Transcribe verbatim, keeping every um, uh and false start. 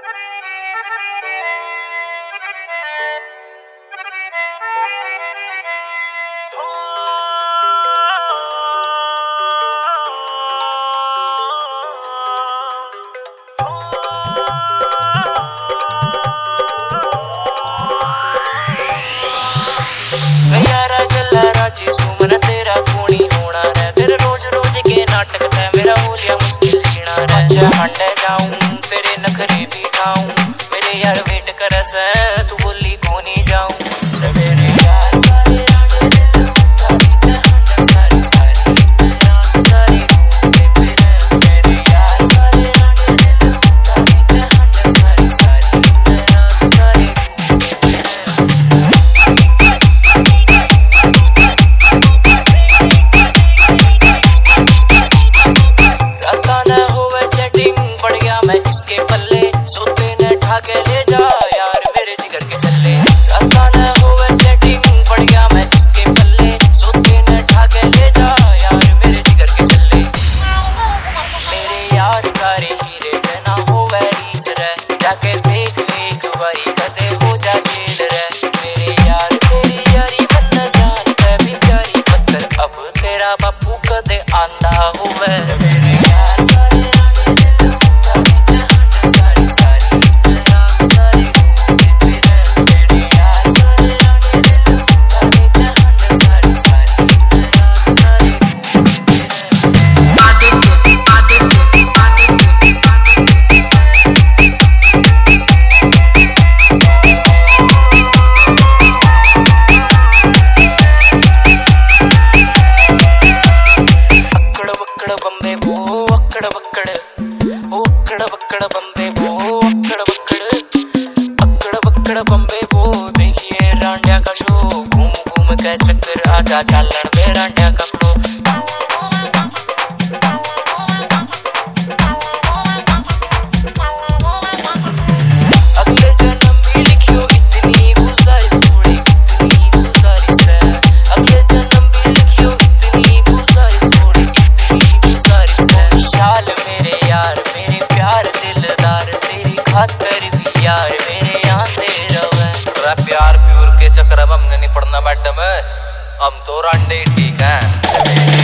यारा गल्ला राजी सुमन तेरा खूनी होना रे तेरे रोज रोज के नाटक ते मेरा होलिया मुश्किल जीना रे। अच्छा हंडे जाऊं तेरे नखरे भी खाऊं मेरे यार वेट कर से तू बोली कोनी जाऊं रे मेरे यार सारे राने दिल तारी ते हंडे सारी सारी रात सारी घूमते फिरे मेरे यार सारे राने दिल तारी ते हंडे सारी सारी रात सारी घूमते फिरे। इसके पल्ले सोते ने ठाके ले जा यार मेरे जिगर के चले राता न होवे चैटिंग पड़ गया मैं इसके पल्ले सोते ने ठाके ले जा यार मेरे जिगर के चले मेरे यार सारे हीरे से ना होवे रीस रे जाके देख एक बारी कदे हो जा जेल रे मेरे यार तेरी यारी बन जान से भी प्यारी बस कर अब तेरा बापू कदे आंदा होवे मेरे यार सारे बम्बे वो अक्कड़ बक्कड़ ओ अक्कड़ बक्कड़ बम्बे वो अक्कड़ बक्कड़ अक्कड़ बक्कड़ बम्बे वो देखिए रांडिया का शो घूम घूम के चक्कर आजा चालन में रांडिया का फ्लो अगले जन्म भी लिखियो इतनी भूसारी सोड़ी इतनी भूसारी से अगले जन्म भी लिखियो इतनी भूसारी सोड़ी शाल मेरे यार मेरे प्यार दिलदार तेरी खातर भी यार मेरे आंधे रवे प्यार प्यूर के चक्कर में हमने नहीं पड़ना मैडम हम तो रांडे ठीक है।